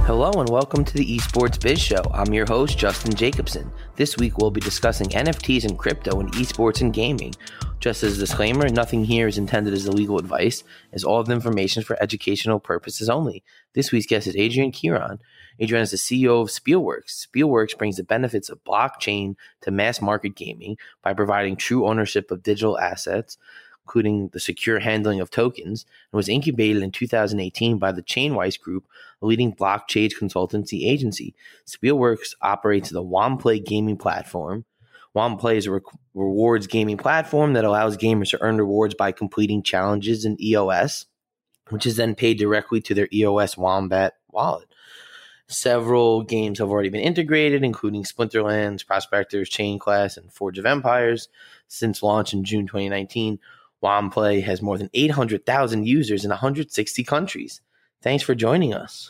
Hello and welcome to the Esports Biz Show. I'm your host, Justin Jacobson. This week we'll be discussing NFTs and crypto and esports and gaming. Just as a disclaimer, nothing here is intended as legal advice, as all of the information is for educational purposes only. This week's guest is Adrian Kieran. Adrian is the CEO of Spielworxx. Spielworxx brings the benefits of blockchain to mass market gaming by providing true ownership of digital assets, including the secure handling of tokens, and was incubated in 2018 by the Chainwise Group, a leading blockchain consultancy agency. Spielworxx operates the WAMplay gaming platform. WAMplay is a rewards gaming platform that allows gamers to earn rewards by completing challenges in EOS, which is then paid directly to their EOS Wombat wallet. Several games have already been integrated, including Splinterlands, Prospectors, Chain Class, and Forge of Empires. Since launch in June 2019, WAMplay has more than 800,000 users in 160 countries. Thanks for joining us.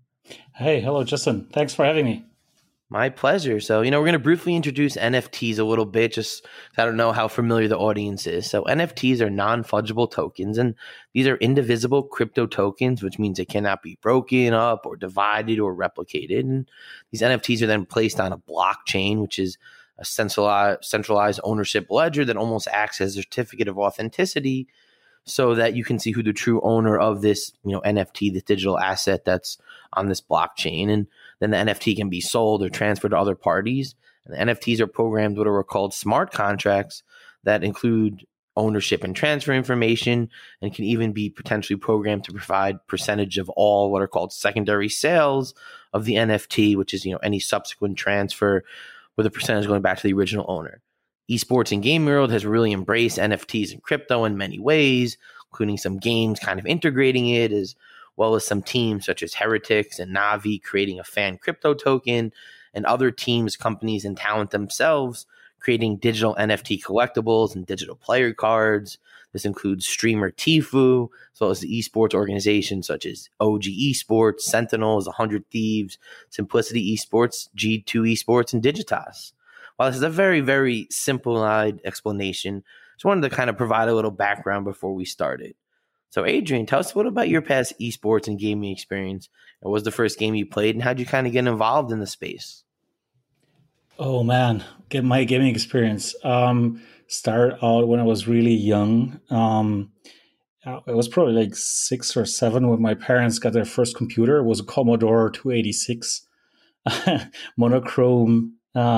Hey, hello, Justin. Thanks for having me. My pleasure. So, we're going to briefly introduce NFTs a little bit, just I don't know how familiar the audience is. So NFTs are non-fungible tokens, and these are indivisible crypto tokens, which means they cannot be broken up or divided or replicated. And these NFTs are then placed on a blockchain, which is a centralized ownership ledger that almost acts as a certificate of authenticity, so that you can see who the true owner of this, NFT, the digital asset that's on this blockchain. And then the NFT can be sold or transferred to other parties. And the NFTs are programmed what are called smart contracts that include ownership and transfer information, and can even be potentially programmed to provide percentage of all what are called secondary sales of the NFT, which is, any subsequent transfer with a percentage going back to the original owner. Esports and game world has really embraced NFTs and crypto in many ways, including some games kind of integrating it, as well as some teams such as Heretics and Navi creating a fan crypto token, and other teams, companies, and talent themselves creating digital NFT collectibles and digital player cards. This includes streamer Tfue, as well as the esports organizations such as OG Esports, Sentinels, 100 Thieves, Simplicity Esports, G2 Esports, and Digitas. While this is a very, very simplified explanation, just wanted to kind of provide a little background before we started. So, Adrian, tell us a little about your past esports and gaming experience. What was the first game you played, and how did you kind of get involved in the space? Oh, man. Get my gaming experience. Started out when I was really young. It was probably like 6 or 7 when my parents got their first computer. It was a Commodore 286, monochrome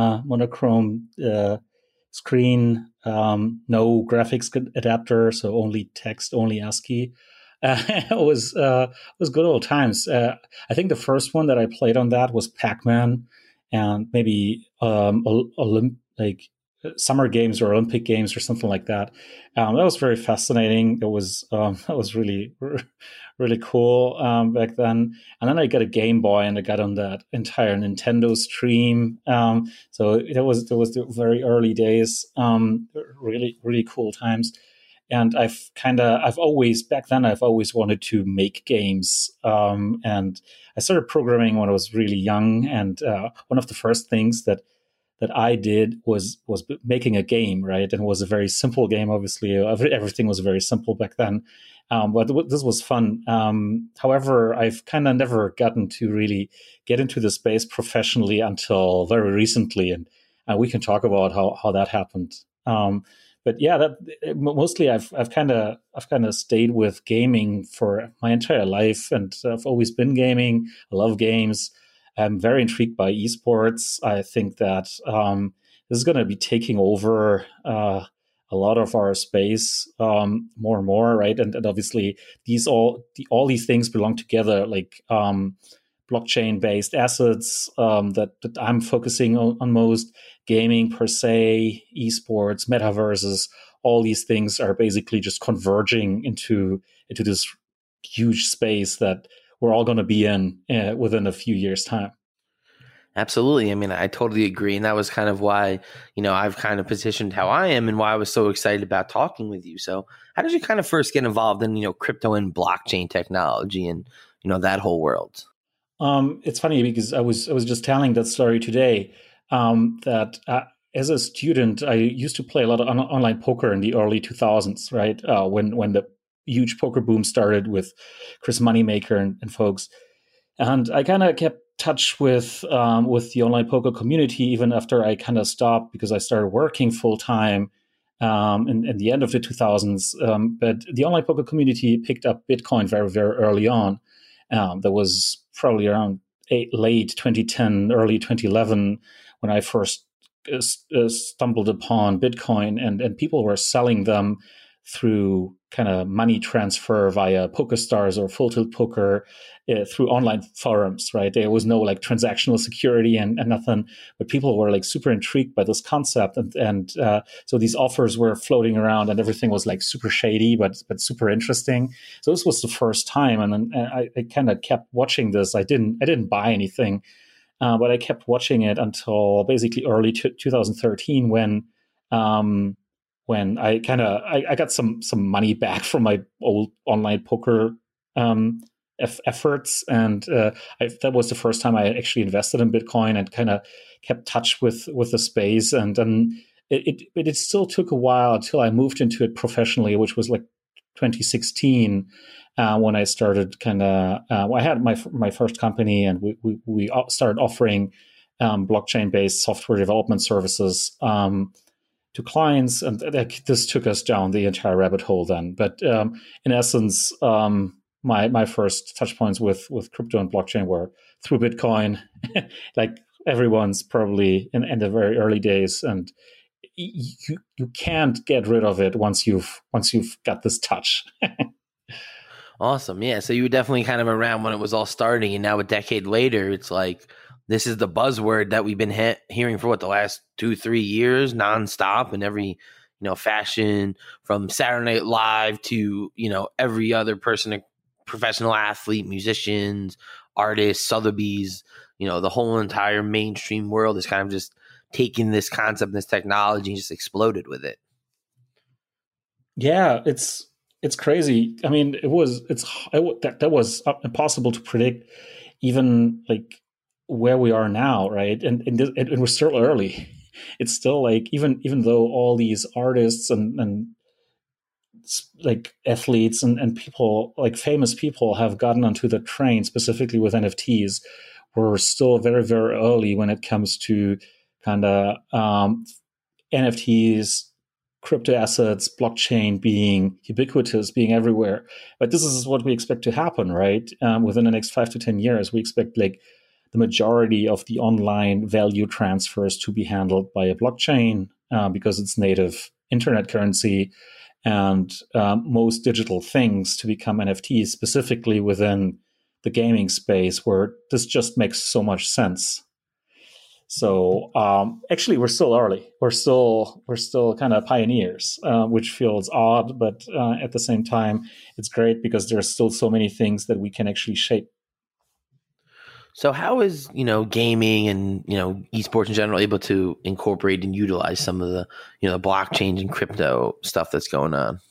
screen, no graphics adapter, so only text, only ASCII. It was good old times. I think the first one that I played on that was Pac-Man, and maybe summer games or Olympic games or something like that. That was very fascinating. That was really, really cool back then. And then I got a Game Boy, and I got on that entire Nintendo stream. So it was the very early days. Really, really cool times. And I've always wanted to make games. And I started programming when I was really young. And one of the first things that I did was making a game, right? And it was a very simple game. Obviously, everything was very simple back then. But this was fun. However, I've kind of never gotten to really get into the space professionally until very recently. And we can talk about how that happened. But yeah, that mostly I've kind of stayed with gaming for my entire life, and I've always been gaming. I love games. I'm very intrigued by esports. I think that this is going to be taking over a lot of our space more and more, right? And obviously, all these things belong together, like blockchain-based assets that I'm focusing on most. Gaming per se, esports, metaverses, all these things are basically just converging into this huge space that we're all going to be in within a few years' time. Absolutely. I mean, I totally agree. And that was kind of why, I've kind of positioned how I am and why I was so excited about talking with you. So how did you kind of first get involved in, crypto and blockchain technology and, that whole world? It's funny because I was just telling that story today, that as a student, I used to play a lot of online poker in the early 2000s, right? When the huge poker boom started with Chris Moneymaker and folks. And I kind of kept touch with the online poker community even after I kind of stopped, because I started working full time in the end of the 2000s. But the online poker community picked up Bitcoin very, very early on. That was probably around late 2010, early 2011 when I first stumbled upon Bitcoin, and people were selling them through kind of money transfer via PokerStars or Full Tilt Poker through online forums, right? There was no like transactional security and nothing, but people were like super intrigued by this concept. And so these offers were floating around and everything was like super shady, but super interesting. So this was the first time. And then I kind of kept watching this. I didn't buy anything, but I kept watching it until basically early 2013 when I got some money back from my old online poker efforts, and that was the first time I actually invested in Bitcoin and kind of kept touch with the space. And then it still took a while until I moved into it professionally, which was like 2016 when I started I had my first company, and we started offering blockchain-based software development services to clients, and this took us down the entire rabbit hole then. But in essence, my first touch points with crypto and blockchain were through Bitcoin, like everyone's probably in the very early days, and you can't get rid of it once you've got this touch. Awesome. Yeah. So you were definitely kind of around when it was all starting, and now a decade later, it's like, this is the buzzword that we've been hearing for the last 2-3 years nonstop, in every, fashion, from Saturday Night Live to, every other person, professional athlete, musicians, artists, Sotheby's, the whole entire mainstream world is kind of just taking this concept, this technology, and just exploded with it. Yeah, it's crazy. I mean, that was impossible to predict, even like where we are now, right? And we're still early. It's still like, even though all these artists and like athletes and people, like famous people, have gotten onto the train, specifically with NFTs, we're still very, very early when it comes to kind of NFTs, crypto assets, blockchain being ubiquitous, being everywhere. But this is what we expect to happen, right? Within the next 5 to 10 years, we expect like the majority of the online value transfers to be handled by a blockchain because it's native internet currency, and most digital things to become NFTs, specifically within the gaming space, where this just makes so much sense. So actually, we're still early. We're still kind of pioneers, which feels odd, but at the same time, it's great because there's still so many things that we can actually shape. So how is, gaming and, esports in general able to incorporate and utilize some of the, blockchain and crypto stuff that's going on?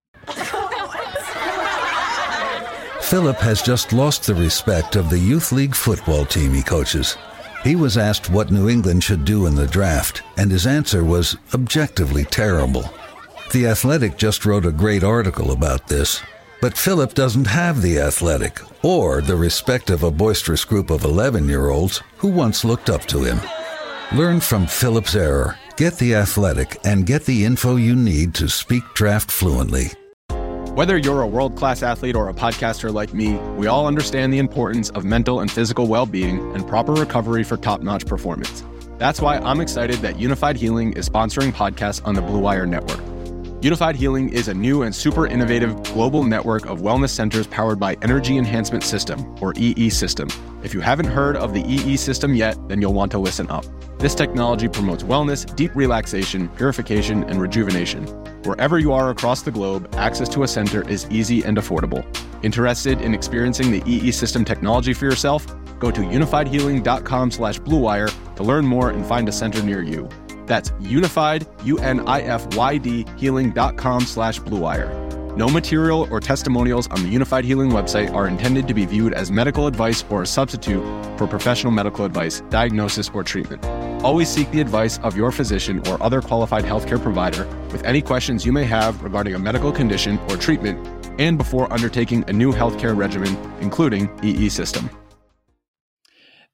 Philip has just lost the respect of the youth league football team he coaches. He was asked what New England should do in the draft, and his answer was objectively terrible. The Athletic just wrote a great article about this. But Philip doesn't have the Athletic or the respect of a boisterous group of 11-year-olds who once looked up to him. Learn from Philip's error, get the Athletic, and get the info you need to speak draft fluently. Whether you're a world-class athlete or a podcaster like me, we all understand the importance of mental and physical well-being and proper recovery for top-notch performance. That's why I'm excited that Unified Healing is sponsoring podcasts on the Blue Wire Network. Unified Healing is a new and super innovative global network of wellness centers powered by Energy Enhancement System, or EE System. If you haven't heard of the EE System yet, then you'll want to listen up. This technology promotes wellness, deep relaxation, purification, and rejuvenation. Wherever you are across the globe, access to a center is easy and affordable. Interested in experiencing the EE System technology for yourself? Go to unifiedhealing.com/bluewire to learn more and find a center near you. That's unified, UNIFYD, healing.com/bluewire. No material or testimonials on the Unified Healing website are intended to be viewed as medical advice or a substitute for professional medical advice, diagnosis, or treatment. Always seek the advice of your physician or other qualified healthcare provider with any questions you may have regarding a medical condition or treatment, and before undertaking a new healthcare regimen, including EE System.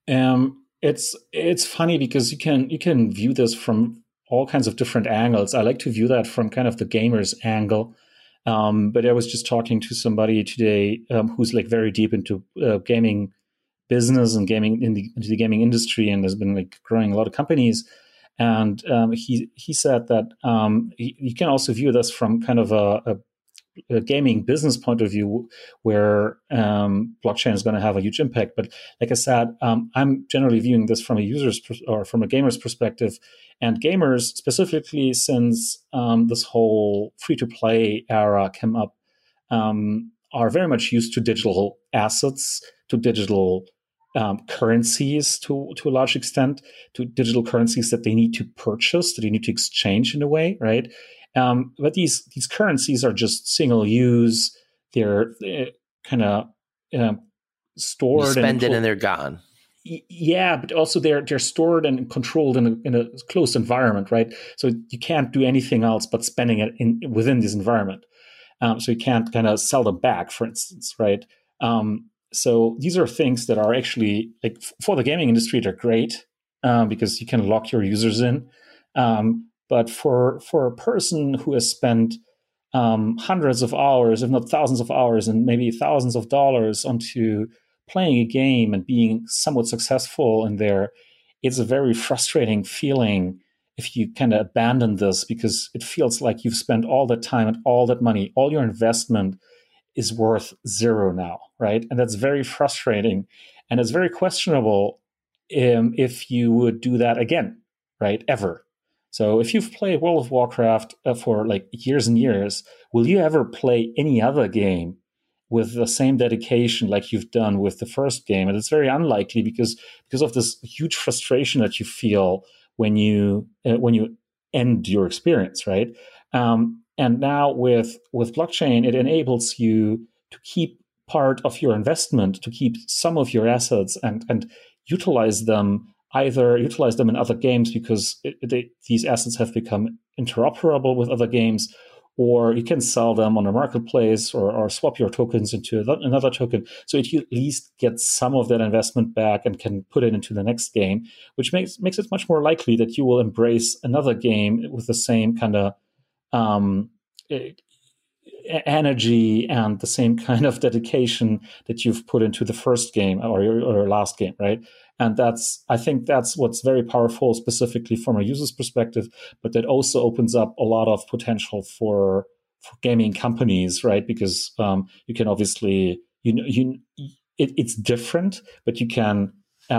It's funny because you can view this from all kinds of different angles. I like to view that from kind of the gamer's angle. But I was just talking to somebody today who's like very deep into gaming business and gaming into the gaming industry, and has been like growing a lot of companies. And he said that you can also view this from kind of a gaming business point of view, where blockchain is going to have a huge impact. But like I said, I'm generally viewing this from a user's or from a gamer's perspective, and gamers specifically, since this whole free-to-play era came up, are very much used to digital assets, to digital currencies to a large extent, to digital currencies that they need to purchase, that they need to exchange in a way, right? But these currencies are just single use. They're kind of stored. You spend it and they're gone. Yeah, but also they're stored and controlled in a closed environment, right? So you can't do anything else but spending it within this environment. So you can't kind of sell them back, for instance, right? So these are things that are actually, like, for the gaming industry, they're great because you can lock your users in. But for a person who has spent hundreds of hours, if not thousands of hours, and maybe thousands of dollars onto playing a game and being somewhat successful in there, it's a very frustrating feeling if you kind of abandon this, because it feels like you've spent all that time and all that money, all your investment is worth zero now, right? And that's very frustrating. And it's very questionable if you would do that again, right? Ever. So if you've played World of Warcraft for like years and years, will you ever play any other game with the same dedication like you've done with the first game? And it's very unlikely because of this huge frustration that you feel when you end your experience, right? And now with blockchain, it enables you to keep part of your investment, to keep some of your assets and utilize them in other games, because these assets have become interoperable with other games, or you can sell them on a marketplace or swap your tokens into another token. So you at least get some of that investment back and can put it into the next game, which makes it much more likely that you will embrace another game with the same kind of energy and the same kind of dedication that you've put into the first game or your last game, right? And I think that's what's very powerful, specifically from a user's perspective, but that also opens up a lot of potential for gaming companies, right? Because you can obviously, it's different, but you can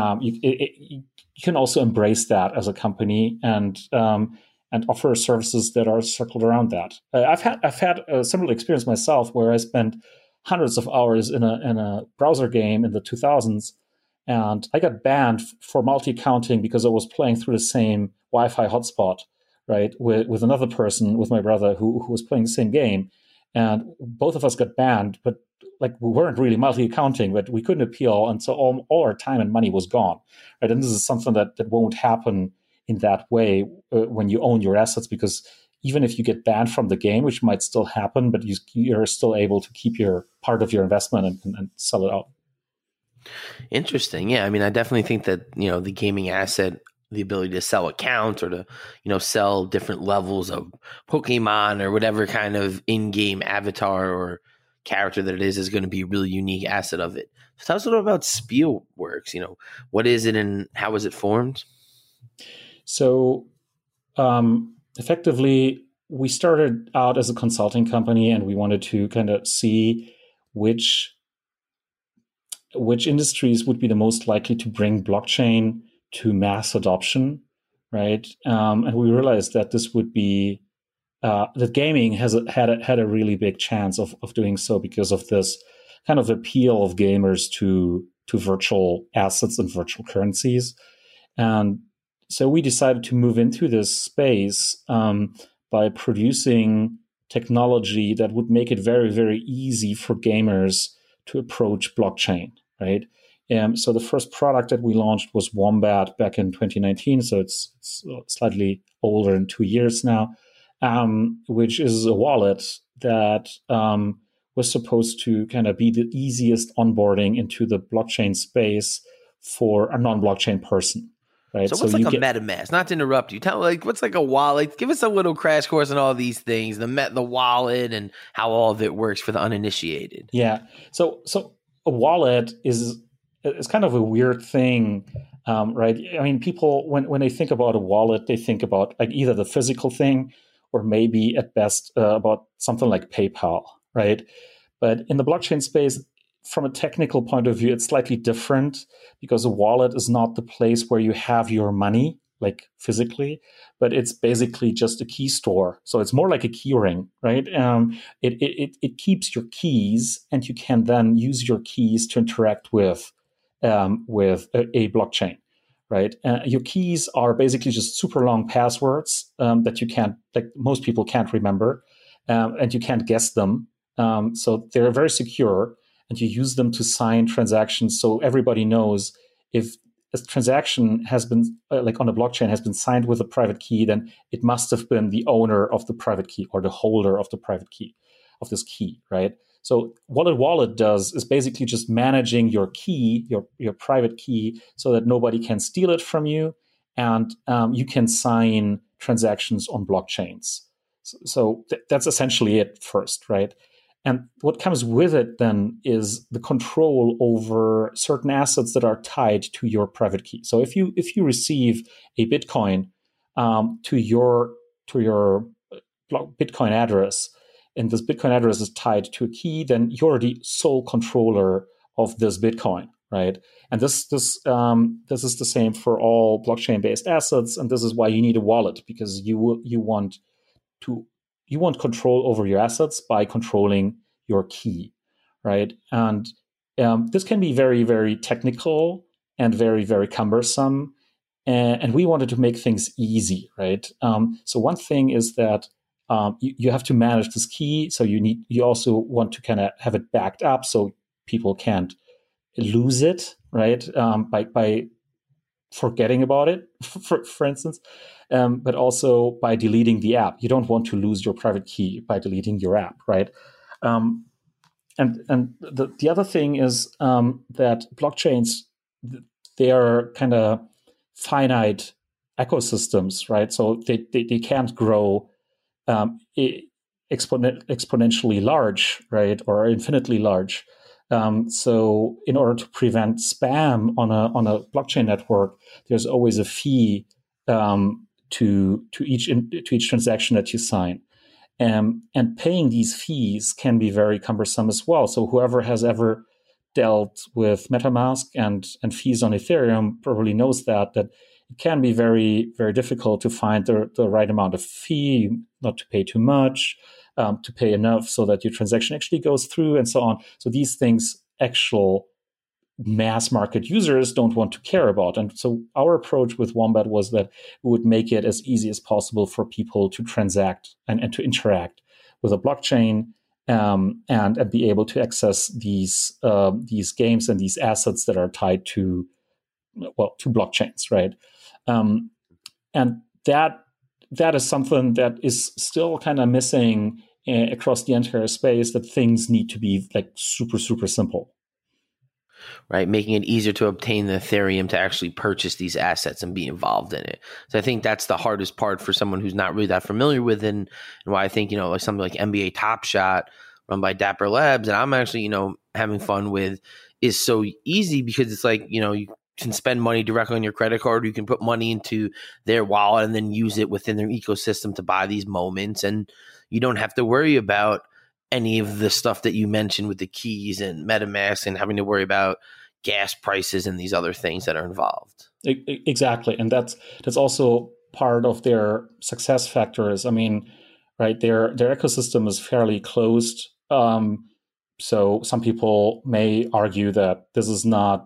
also embrace that as a company and offer services that are circled around that. I've had a similar experience myself, where I spent hundreds of hours in a browser game in the 2000s, and I got banned for multi-accounting because I was playing through the same Wi-Fi hotspot, right, with another person, with my brother, who was playing the same game, and both of us got banned. But like, we weren't really multi-accounting, but we couldn't appeal, and so all our time and money was gone, right? And this is something that won't happen in that way when you own your assets, because even if you get banned from the game, which might still happen, but you're still able to keep your part of your investment and sell it out. Interesting. Yeah. I mean, I definitely think that, the gaming asset, the ability to sell accounts or to, sell different levels of Pokemon or whatever kind of in-game avatar or character that it is going to be a really unique asset of it. So tell us a little about Spielworxx. What is it and how is it formed? So effectively, we started out as a consulting company, and we wanted to kind of see which industries would be the most likely to bring blockchain to mass adoption, right? And we realized that this would be that gaming had a really big chance of doing so, because of this kind of appeal of gamers to virtual assets and virtual currencies. And so we decided to move into this space by producing technology that would make it very, very easy for gamers to approach blockchain, right? So the first product that we launched was Wombat back in 2019. So it's slightly older than 2 years now, which is a wallet that was supposed to kind of be the easiest onboarding into the blockchain space for a non-blockchain person. Right. So what's like a MetaMask? Not to interrupt you. Tell what's like a wallet? Give us a little crash course on all these things, the wallet and how all of it works for the uninitiated. Yeah. So a wallet is kind of a weird thing, right? I mean, people when they think about a wallet, they think about like either the physical thing or maybe at best about something like PayPal, right? But in the blockchain space, from a technical point of view, it's slightly different because a wallet is not the place where you have your money, like physically, but it's basically just a key store. So it's more like a key ring, right? It keeps your keys, and you can then use your keys to interact with a blockchain, right? Your keys are basically just super long passwords that you can't, like most people can't remember, and you can't guess them. So they're very secure. And you use them to sign transactions, so everybody knows if a transaction has been, like on a blockchain, has been signed with a private key, then it must have been the owner of the private key or the holder of the private key, of this key, right? So what a wallet does is basically just managing your key, your private key, so that nobody can steal it from you, and you can sign transactions on blockchains. So that's essentially it first, right? And what comes with it then is the control over certain assets that are tied to your private key. So if you receive a Bitcoin to your Bitcoin address, and this Bitcoin address is tied to a key, then you're the sole controller of this Bitcoin, right? And this is the same for all blockchain-based assets, and this is why you need a wallet, because you want control over your assets by controlling your key, right? And this can be very, very technical and very, very cumbersome. And we wanted to make things easy, right? So one thing is that you have to manage this key. So you also want to kind of have it backed up so people can't lose it, right? By forgetting about it, for instance. But also by deleting the app. You don't want to lose your private key by deleting your app, right? And the other thing is that blockchains, they are kind of finite ecosystems, right? So they can't grow exponentially large, right, or infinitely large. So in order to prevent spam on a blockchain network, there's always a fee to each transaction that you sign, and paying these fees can be very cumbersome as well. So whoever has ever dealt with MetaMask and fees on Ethereum probably knows that it can be very, very difficult to find the right amount of fee, not to pay too much, to pay enough so that your transaction actually goes through, and so on. So these things actual mass market users don't want to care about. And so our approach with Wombat was that we would make it as easy as possible for people to transact and to interact with a blockchain, and be able to access these games and these assets that are tied to blockchains, right? And that is something that is still kind of missing across the entire space, that things need to be like super, super simple. Right, making it easier to obtain the Ethereum to actually purchase these assets and be involved in it. So I think that's the hardest part for someone who's not really that familiar with it, and why I think, like something like NBA Top Shot run by Dapper Labs, and I'm actually, having fun with, is so easy because it's like, you can spend money directly on your credit card. You can put money into their wallet and then use it within their ecosystem to buy these moments. And you don't have to worry about any of the stuff that you mentioned with the keys and MetaMask and having to worry about gas prices and these other things that are involved. Exactly. And that's also part of their success factors. I mean, right, their ecosystem is fairly closed. So some people may argue that this is not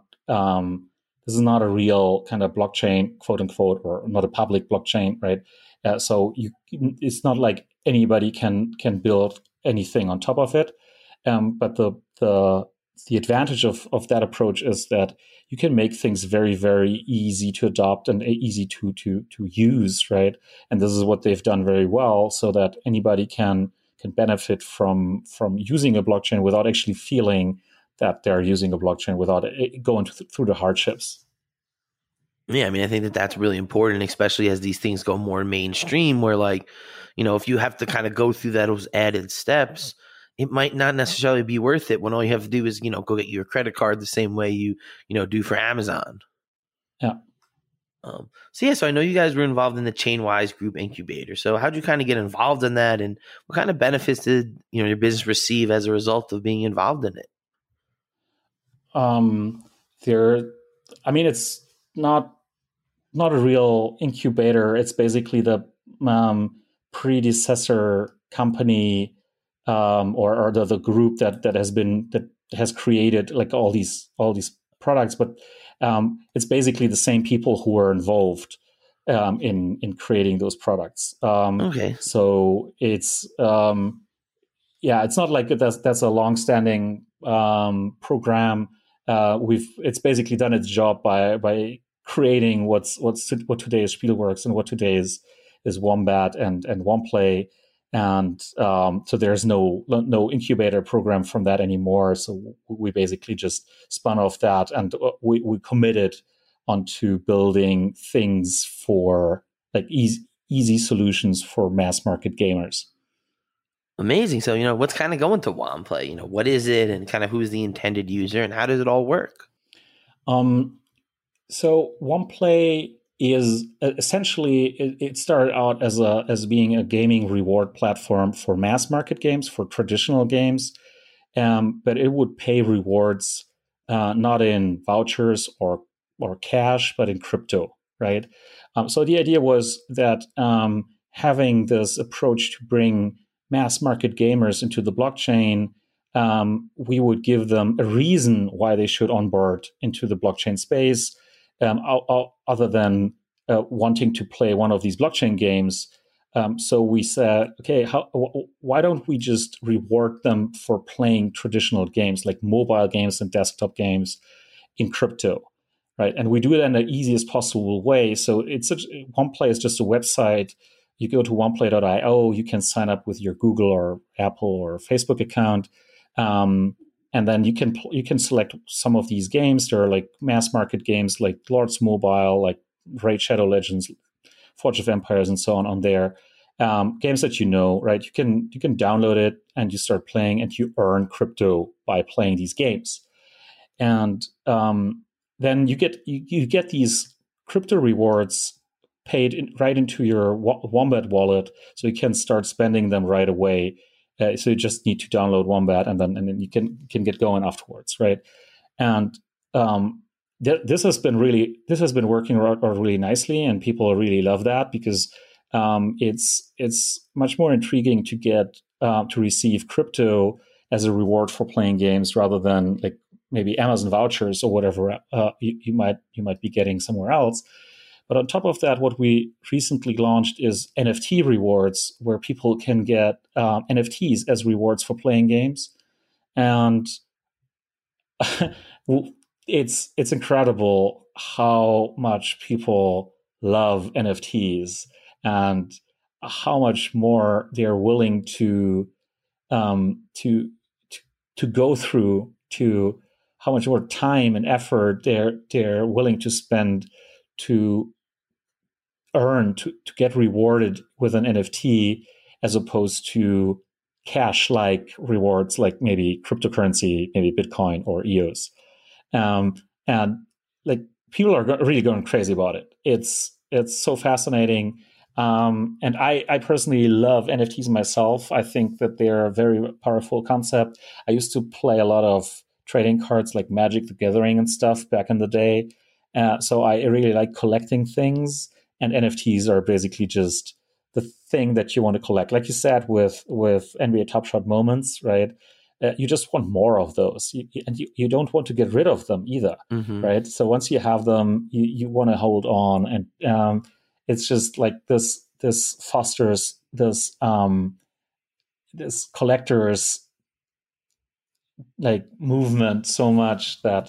a real kind of blockchain, quote unquote, or not a public blockchain, right? So it's not like anybody can build anything on top of it. But the advantage of that approach is that you can make things very, very easy to adopt and easy to use, right? And this is what they've done very well, so that anybody can benefit from using a blockchain without actually feeling that they're using a blockchain without it going through the hardships. Yeah, I mean, I think that that's really important, especially as these things go more mainstream, where like, if you have to kind of go through those added steps, it might not necessarily be worth it when all you have to do is, go get your credit card the same way you do for Amazon. Yeah. So I know you guys were involved in the Chainwise Group Incubator. So how'd you kind of get involved in that, and what kind of benefits did your business receive as a result of being involved in it? It's not a real incubator. It's basically the predecessor company or the group that has created like all these products, but it's basically the same people who were involved in creating those products. Okay. So it's it's not like that's a long-standing program. It's basically done its job by creating what today is Spielworxx and what today is Wombat and OnePlay. And so there's no incubator program from that anymore. So we basically just spun off that, and we committed onto building things for like easy solutions for mass market gamers. Amazing. So, what's kind of going to OnePlay? What is it, and kind of who's the intended user, and how does it all work? So OnePlay is essentially, it started out as being a gaming reward platform for mass market games, for traditional games, but it would pay rewards not in vouchers or cash, but in crypto, right? So the idea was that having this approach to bring mass market gamers into the blockchain, we would give them a reason why they should onboard into the blockchain space, other than wanting to play one of these blockchain games. So we said, okay, why don't we just reward them for playing traditional games like mobile games and desktop games in crypto, right? And we do it in the easiest possible way. So OnePlay is just a website. You go to oneplay.io, you can sign up with your Google or Apple or Facebook account. And then you can select some of these games. There are like mass market games like Lords Mobile, like Raid Shadow Legends, Forge of Empires, and so on there. Games that right? You can download it and you start playing, and you earn crypto by playing these games. And then you get these crypto rewards paid right into your Wombat wallet, so you can start spending them right away. So you just need to download Wombat, and then you can get going afterwards, right? And this has been working really nicely, and people really love that because it's much more intriguing to get to receive crypto as a reward for playing games rather than like maybe Amazon vouchers or whatever you might be getting somewhere else. But on top of that, what we recently launched is NFT rewards, where people can get NFTs as rewards for playing games. And it's incredible how much people love NFTs and how much more they're willing to go through, to how much more time and effort they're willing to spend to earn, to get rewarded with an NFT, as opposed to cash-like rewards like maybe cryptocurrency, maybe Bitcoin or EOS. And like people are really going crazy about it. It's so fascinating. And I personally love NFTs myself. I think that they're a very powerful concept. I used to play a lot of trading cards like Magic the Gathering and stuff back in the day. So I really like collecting things, and NFTs are basically just the thing that you want to collect. Like you said with NBA Top Shot moments, right? You just want more of those, and you don't want to get rid of them either, right? So once you have them, you want to hold on, and it's just like this fosters this collectors like movement so much that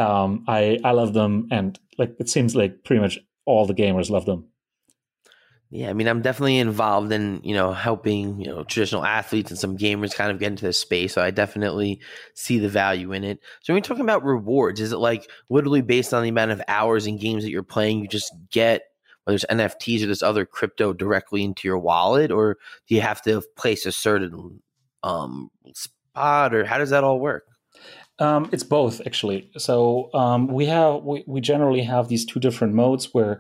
I love them, and like it seems like pretty much all the gamers love them. Yeah, I mean, I'm definitely involved in, helping, traditional athletes and some gamers kind of get into this space. So I definitely see the value in it. So when you're talking about rewards, is it like literally based on the amount of hours and games that you're playing, you just get, whether it's NFTs or this other crypto directly into your wallet, or do you have to place a certain spot, or how does that all work? It's both, actually. So we generally have these two different modes where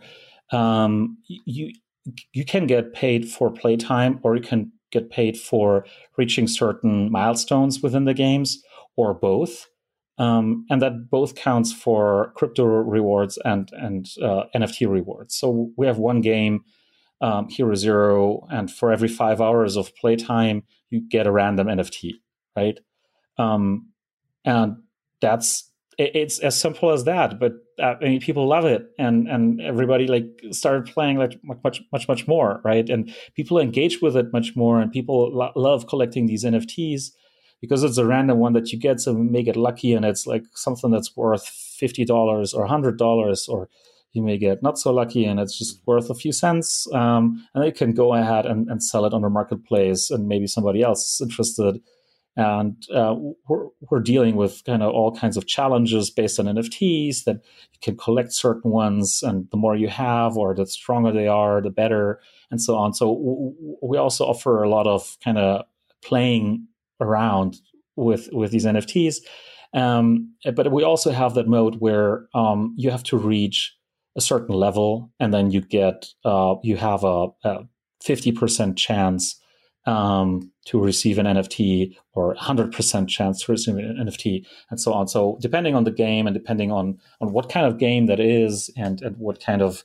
you can get paid for playtime, or you can get paid for reaching certain milestones within the games, or both. And that both counts for crypto rewards and NFT rewards. So we have one game, Hero Zero, and for every 5 hours of playtime, you get a random NFT, right? And it's as simple as that. But I mean, people love it, and everybody started playing much more, right? And people engage with it much more, and people love collecting these NFTs because it's a random one that you get. So make it lucky, and it's like something that's worth $50 or $100, or you may get not so lucky, and it's just worth a few cents. And you can go ahead and sell it on the marketplace, and maybe somebody else is interested. And we're dealing with kind of all kinds of challenges based on NFTs, that you can collect certain ones, and the more you have, or the stronger they are, the better, and so on. So we also offer a lot of kind of playing around with these NFTs. But we also have that mode where you have to reach a certain level, and then you have a 50% chance to receive an NFT, or 100% chance to receive an NFT, and so on. So depending on the game, and depending on what kind of game that is, and what kind of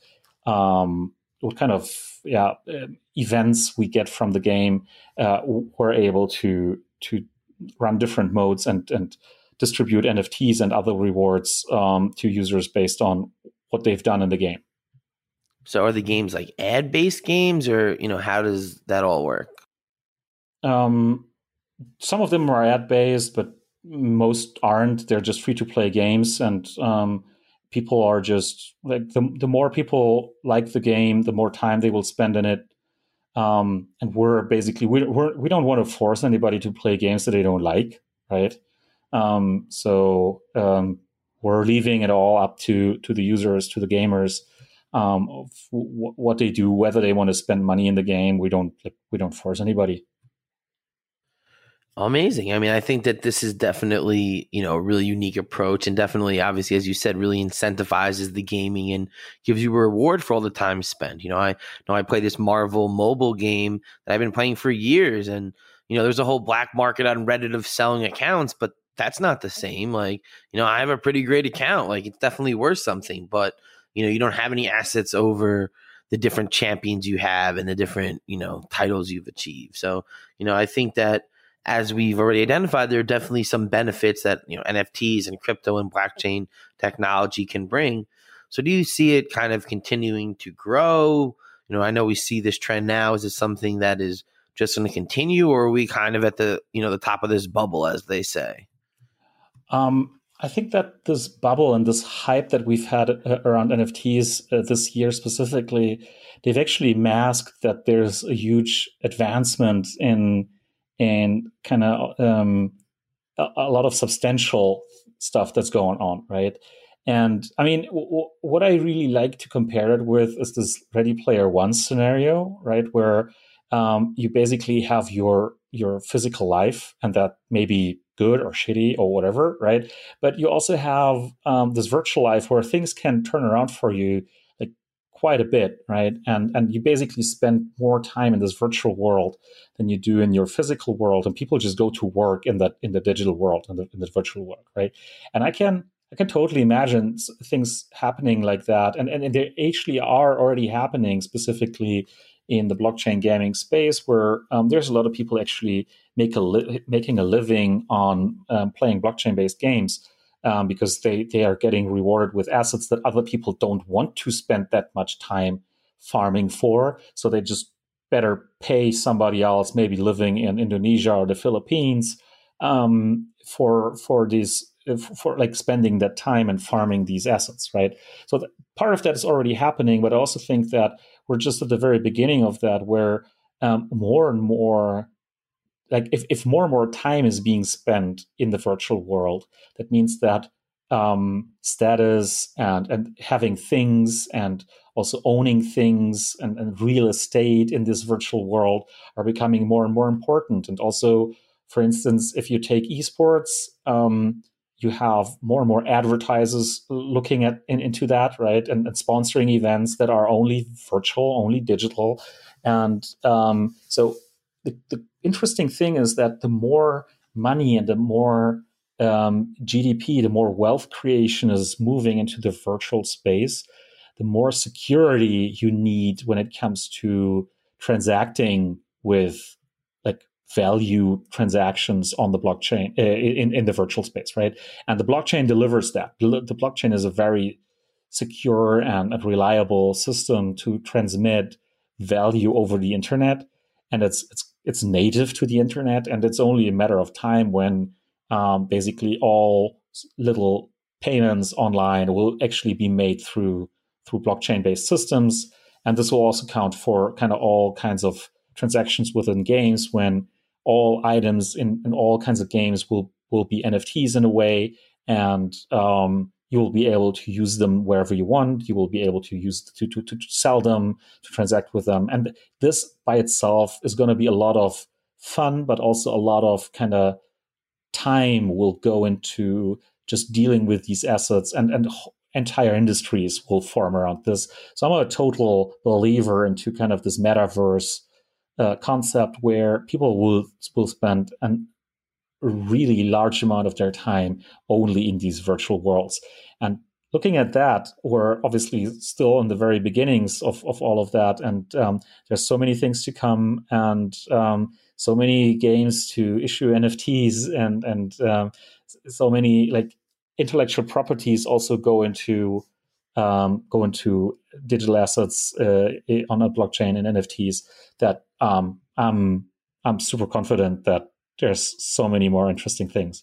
events we get from the game, we're able to run different modes and distribute NFTs and other rewards to users based on what they've done in the game. So are the games like ad-based games, or how does that all work? Some of them are ad-based, but most aren't. They're just free-to-play games, and people are just like, the more people like the game, the more time they will spend in it. And we're basically we don't want to force anybody to play games that they don't like, right? So we're leaving it all up to the users, to the gamers, of what they do, whether they want to spend money in the game. We don't force anybody. Amazing. I mean, I think that this is definitely, a really unique approach, and definitely, obviously, as you said, really incentivizes the gaming and gives you a reward for all the time spent. I play this Marvel mobile game that I've been playing for years, and, there's a whole black market on Reddit of selling accounts, but that's not the same. Like, I have a pretty great account. Like, it's definitely worth something, but, you don't have any assets over the different champions you have and the different, titles you've achieved. So, I think that, as we've already identified, there are definitely some benefits that NFTs and crypto and blockchain technology can bring. So do you see it kind of continuing to grow? I know we see this trend now. Is it something that is just going to continue, or are we kind of at the the top of this bubble, as they say? I think that this bubble and this hype that we've had around NFTs this year specifically, they've actually masked that there's a huge advancement in kind of a lot of substantial stuff that's going on, right? And I mean, what I really like to compare it with is this Ready Player One scenario, right? Where you basically have your physical life, and that may be good or shitty or whatever, right? But you also have this virtual life where things can turn around for you quite a bit, right? And you basically spend more time in this virtual world than you do in your physical world, and people just go to work in the digital world, in the virtual world, right? And I can totally imagine things happening like that, and they actually are already happening, specifically in the blockchain gaming space, where there's a lot of people actually making a living on playing blockchain-based games. Because they are getting rewarded with assets that other people don't want to spend that much time farming for. So they just better pay somebody else, maybe living in Indonesia or the Philippines, for spending that time and farming these assets, right? So part of that is already happening, but I also think that we're just at the very beginning of that, where more and more, like if more and more time is being spent in the virtual world, that means that status and having things and also owning things and real estate in this virtual world are becoming more and more important. And also, for instance, if you take esports, you have more and more advertisers looking into that, right? And sponsoring events that are only virtual, only digital. And so the interesting thing is that the more money and the more GDP, the more wealth creation is moving into the virtual space, the more security you need when it comes to transacting with like value transactions on the blockchain in the virtual space, right? And the blockchain delivers that. The blockchain is a very secure and reliable system to transmit value over the internet, and it's native to the internet, and it's only a matter of time when basically all little payments online will actually be made through blockchain-based systems. And this will also count for kind of all kinds of transactions within games, when all items in all kinds of games will be NFTs in a way, and you will be able to use them wherever you want. You will be able to use to sell them, to transact with them. And this by itself is going to be a lot of fun, but also a lot of kind of time will go into just dealing with these assets, and entire industries will form around this. So I'm a total believer into kind of this metaverse concept, where people will spend a really large amount of their time only in these virtual worlds. And looking at that, we're obviously still in the very beginnings of all of that. And there's so many things to come, and so many games to issue NFTs, and so many like intellectual properties also go into digital assets on a blockchain and NFTs, that I'm super confident that there's so many more interesting things.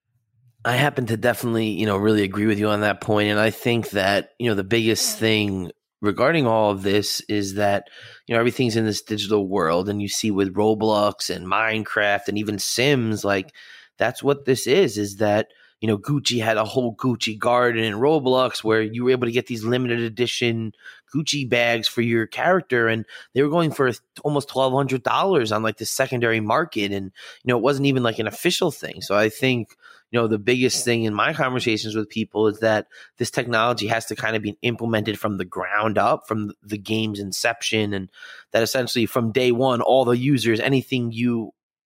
I happen to definitely, really agree with you on that point. And I think that, the biggest thing regarding all of this is that, everything's in this digital world, and you see with Roblox and Minecraft and even Sims, like that's what this is that, Gucci had a whole Gucci garden in Roblox where you were able to get these limited edition Gucci bags for your character, and they were going for almost $1,200 on like the secondary market. And, it wasn't even like an official thing. So I think, the biggest thing in my conversations with people is that this technology has to kind of be implemented from the ground up, from the game's inception, and that essentially from day one, all the users, anything you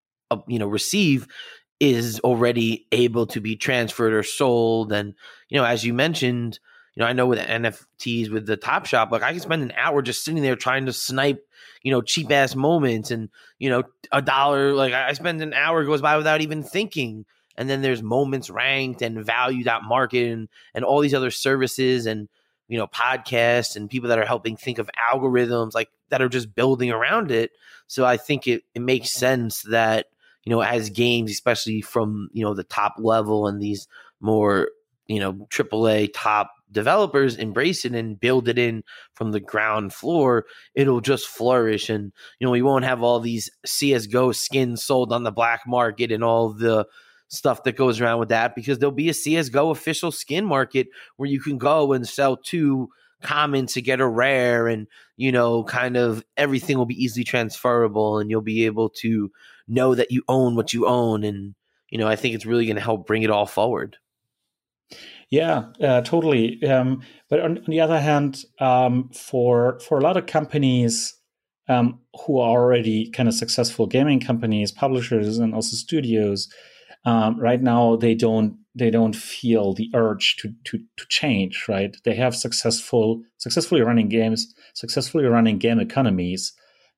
receive is already able to be transferred or sold. And, as you mentioned, I know with NFTs, with the Top Shop, like I can spend an hour just sitting there trying to snipe, cheap ass moments, and, $1, like I spend an hour goes by without even thinking. And then there's Moments Ranked and Value.market and all these other services and, podcasts and people that are helping think of algorithms like that are just building around it. So I think it makes sense that, as games, especially from, the top level and these more, AAA top developers embrace it and build it in from the ground floor, it'll just flourish. And, we won't have all these CSGO skins sold on the black market and all the stuff that goes around with that, because there'll be a CSGO official skin market where you can go and sell 2 common to get a rare, and, kind of everything will be easily transferable, and you'll be able to know that you own what you own. And, I think it's really going to help bring it all forward. Yeah, totally. But on the other hand, for a lot of companies who are already kind of successful gaming companies, publishers, and also studios, right now they don't feel the urge to change. Right? They have successfully running games, successfully running game economies,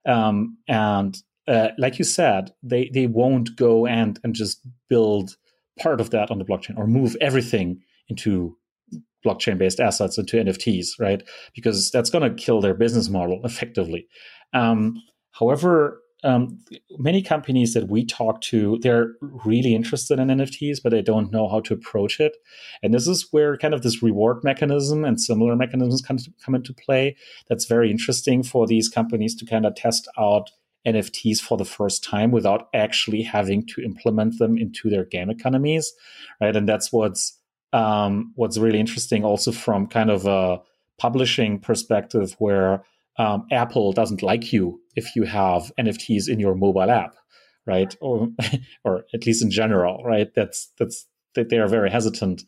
and like you said, they won't go and just build part of that on the blockchain or move everything into blockchain-based assets, into NFTs, right? Because that's going to kill their business model effectively. However, many companies that we talk to, they're really interested in NFTs, but they don't know how to approach it. And this is where kind of this reward mechanism and similar mechanisms come into play. That's very interesting for these companies to kind of test out NFTs for the first time without actually having to implement them into their game economies, right? And that's what's really interesting also from kind of a publishing perspective, where Apple doesn't like you if you have NFTs in your mobile app, right? Or at least in general, right? That's that they are very hesitant.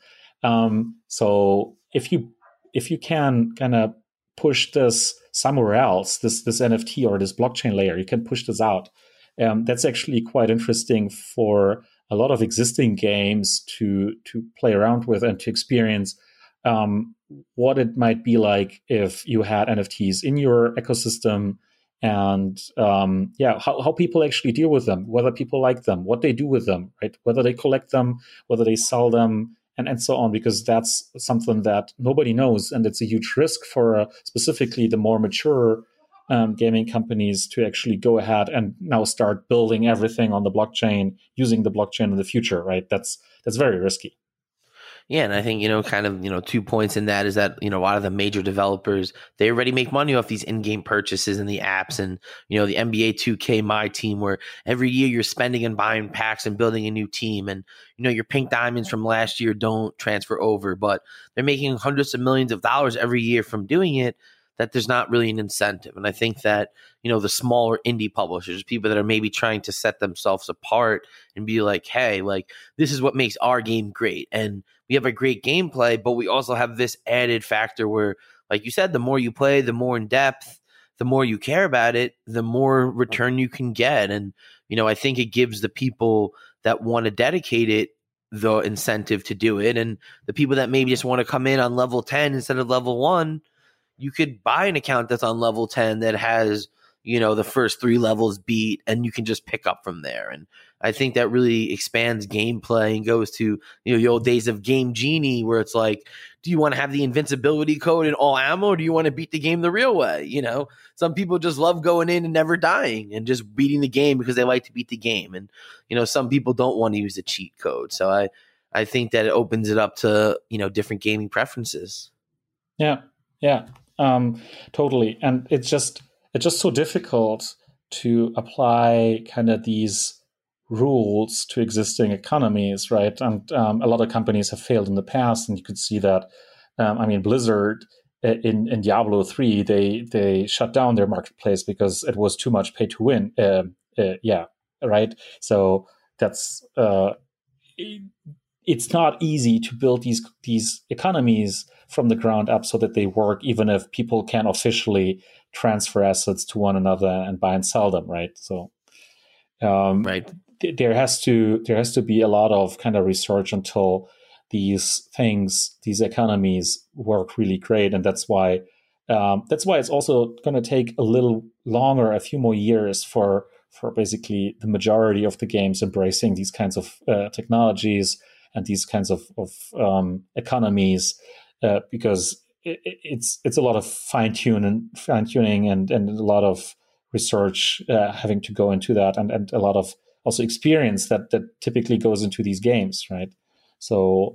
So if you can kind of push this somewhere else, this NFT or this blockchain layer, you can push this out. That's actually quite interesting for a lot of existing games to play around with and to experience what it might be like if you had NFTs in your ecosystem, and how people actually deal with them, whether people like them, what they do with them, right? Whether they collect them, whether they sell them, and so on, because that's something that nobody knows, and it's a huge risk for specifically the more mature gaming companies to actually go ahead and now start building everything on the blockchain, using the blockchain in the future, right? That's very risky. Yeah, and I think, 2 points in that is that, a lot of the major developers, they already make money off these in-game purchases and the apps, and, the NBA 2K My Team, where every year you're spending and buying packs and building a new team, and, your pink diamonds from last year don't transfer over, but they're making hundreds of millions of dollars every year from doing it, that there's not really an incentive. And I think that, the smaller indie publishers, people that are maybe trying to set themselves apart and be like, hey, like, this is what makes our game great. And we have a great gameplay, but we also have this added factor where, like you said, the more you play, the more in depth, the more you care about it, the more return you can get. And, I think it gives the people that want to dedicate it the incentive to do it. And the people that maybe just want to come in on level 10 instead of level 1, you could buy an account that's on level 10 that has, the first 3 levels beat, and you can just pick up from there. And I think that really expands gameplay and goes to, the old days of Game Genie, where it's like, do you want to have the invincibility code in all ammo, or do you want to beat the game the real way? Some people just love going in and never dying and just beating the game because they like to beat the game. And, some people don't want to use the cheat code. So I think that it opens it up to, different gaming preferences. Yeah. Totally. And it's just so difficult to apply kind of these rules to existing economies, right? And a lot of companies have failed in the past, and you could see that. Blizzard in Diablo 3, they shut down their marketplace because it was too much pay to win. Right. So that's it's not easy to build these economies from the ground up so that they work, even if people can officially transfer assets to one another and buy and sell them, right? So, right. There has to be a lot of kind of research until these economies work really great, and that's why it's also going to take a little longer, a few more years for basically the majority of the games embracing these kinds of technologies and these kinds of economies, because it's a lot of fine tuning and a lot of research having to go into that, and a lot of also experience that typically goes into these games, right? So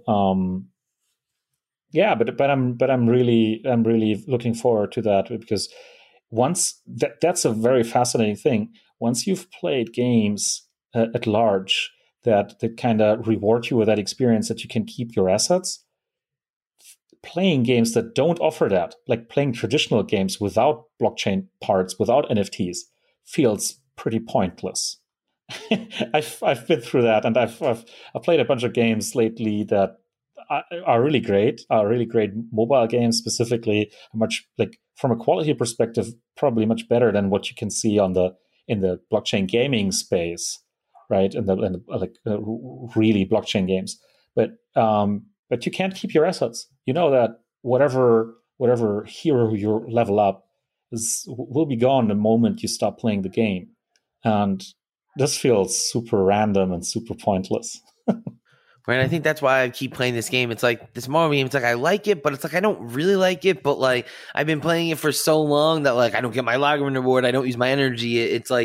but I'm really looking forward to that, because once that's a very fascinating thing. Once you've played games at large that kind of reward you with that experience, that you can keep your assets, playing games that don't offer that, like playing traditional games without blockchain parts, without NFTs, feels pretty pointless. I've been through that, and I've played a bunch of games lately that are really great mobile games, specifically, much, like, from a quality perspective, probably much better than what you can see in the blockchain gaming space, right? And really blockchain games, but you can't keep your assets. You know that whatever hero you level up will be gone the moment you stop playing the game, and this feels super random and super pointless. Right, I think that's why I keep playing this game. It's like this Mario game. It's like I like it, but it's like I don't really like it. But like I've been playing it for so long that like I don't get my Loggerman reward. I don't use my energy. It's like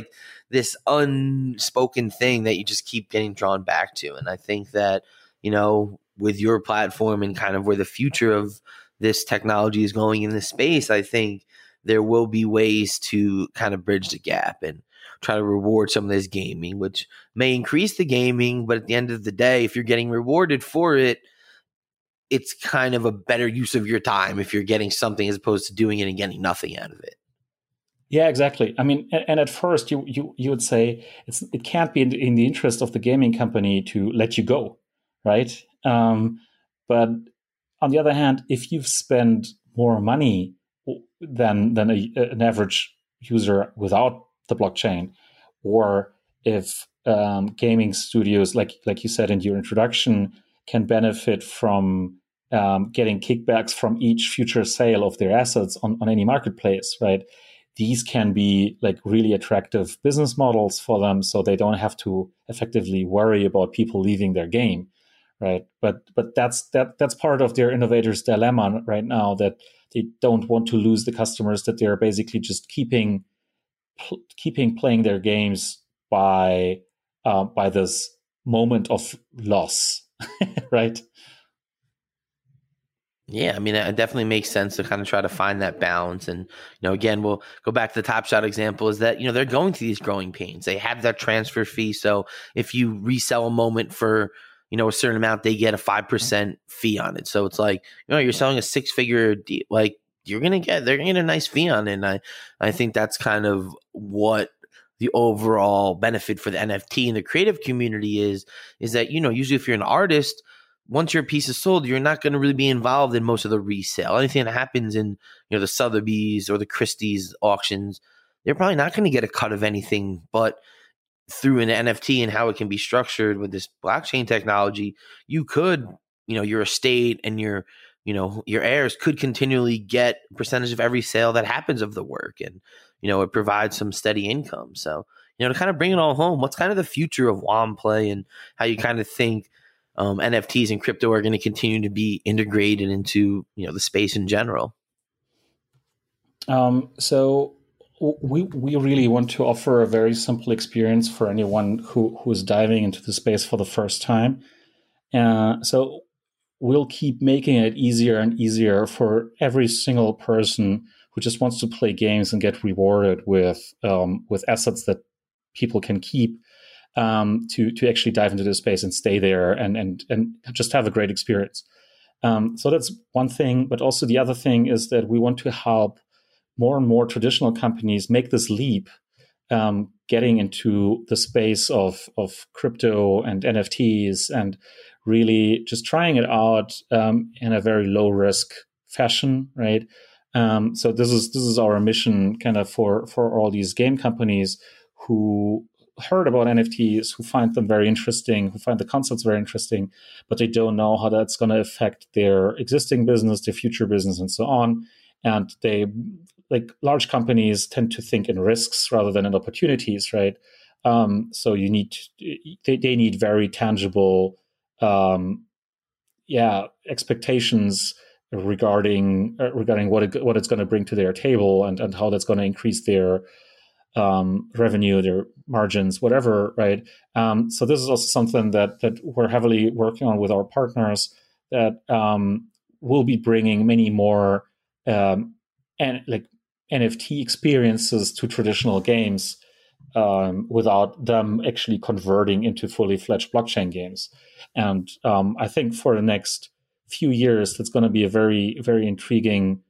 this unspoken thing that you just keep getting drawn back to. And I think that, with your platform and kind of where the future of this technology is going in this space, I think there will be ways to kind of bridge the gap and try to reward some of this gaming, which may increase the gaming. But at the end of the day, if you're getting rewarded for it, it's kind of a better use of your time if you're getting something as opposed to doing it and getting nothing out of it. Yeah, exactly. I mean, and at first you would say it can't be in the interest of the gaming company to let you go, right? But on the other hand, if you've spent more money than an average user without the blockchain, or if gaming studios, like you said in your introduction, can benefit from getting kickbacks from each future sale of their assets on any marketplace, right? These can be like really attractive business models for them, so they don't have to effectively worry about people leaving their game, right? But that's part of their innovators' dilemma right now, that they don't want to lose the customers, that they're basically just keeping playing their games by this moment of loss, right? Yeah, I mean, it definitely makes sense to kind of try to find that balance. And, again, we'll go back to the Top Shot example, is that, they're going through these growing pains. They have that transfer fee. So if you resell a moment for, a certain amount, they get a 5% fee on it. So it's like, you're selling a 6-figure deal, like they're going to get a nice fee on it. And I think that's kind of what the overall benefit for the NFT and the creative community is that, usually if you're an artist, once your piece is sold, you're not going to really be involved in most of the resale. Anything that happens in, the Sotheby's or the Christie's auctions, they're probably not going to get a cut of anything. But through an NFT and how it can be structured with this blockchain technology, you could, your estate and your heirs could continually get a percentage of every sale that happens of the work. And, it provides some steady income. So, to kind of bring it all home, what's kind of the future of WAM play and how you kind of think NFTs and crypto are going to continue to be integrated into, the space in general? So we really want to offer a very simple experience for anyone who is diving into the space for the first time. So we'll keep making it easier and easier for every single person who just wants to play games and get rewarded with assets that people can keep, to actually dive into the space and stay there and just have a great experience. So that's one thing. But also the other thing is that we want to help more and more traditional companies make this leap, getting into the space of crypto and NFTs and really just trying it out in a very low risk fashion, right? So this is our mission kind of for all these game companies who heard about NFTs, who find them very interesting, who find the concepts very interesting, but they don't know how that's going to affect their existing business, their future business, and so on. And they, like large companies, tend to think in risks rather than in opportunities, right? So they need very tangible, expectations regarding what it's going to bring to their table and how that's going to increase their revenue, their margins, whatever, right? So this is also something that we're heavily working on with our partners, that will be bringing many more NFT experiences to traditional games without them actually converting into fully fledged blockchain games. And I think for the next few years, that's going to be a very, very intriguing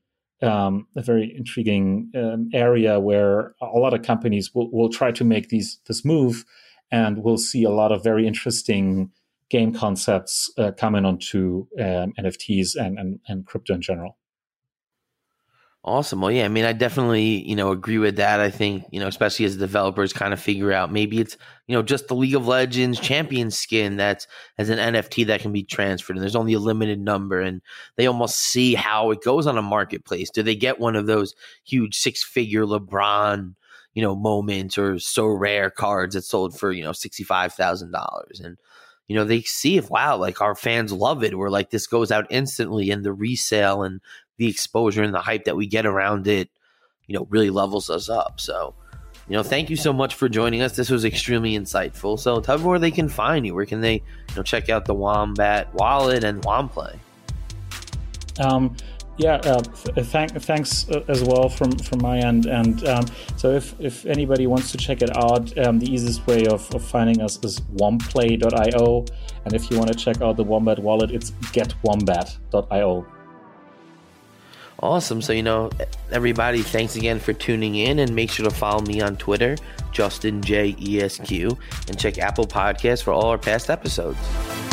area where a lot of companies will try to make this move, and we'll see a lot of very interesting game concepts coming onto NFTs and crypto in general. Awesome. Well, yeah, I mean, I definitely, agree with that. I think, especially as developers kind of figure out, maybe it's, just the League of Legends champion skin that's as an NFT that can be transferred, and there's only a limited number, and they almost see how it goes on a marketplace. Do they get one of those huge 6-figure LeBron, moments, or so rare cards that sold for, $65,000? And, they see if, wow, like our fans love it, or like this goes out instantly, and the resale and the exposure and the hype that we get around it, really levels us up. So, thank you so much for joining us. This was extremely insightful. So tell me where they can find you. Where can they check out the Wombat wallet and WomPlay? Thanks as well from my end. And so if anybody wants to check it out, the easiest way of finding us is womplay.io. And if you want to check out the Wombat wallet, it's getwombat.io. Awesome. So, everybody, thanks again for tuning in, and make sure to follow me on Twitter, JustinJESQ, and check Apple Podcasts for all our past episodes.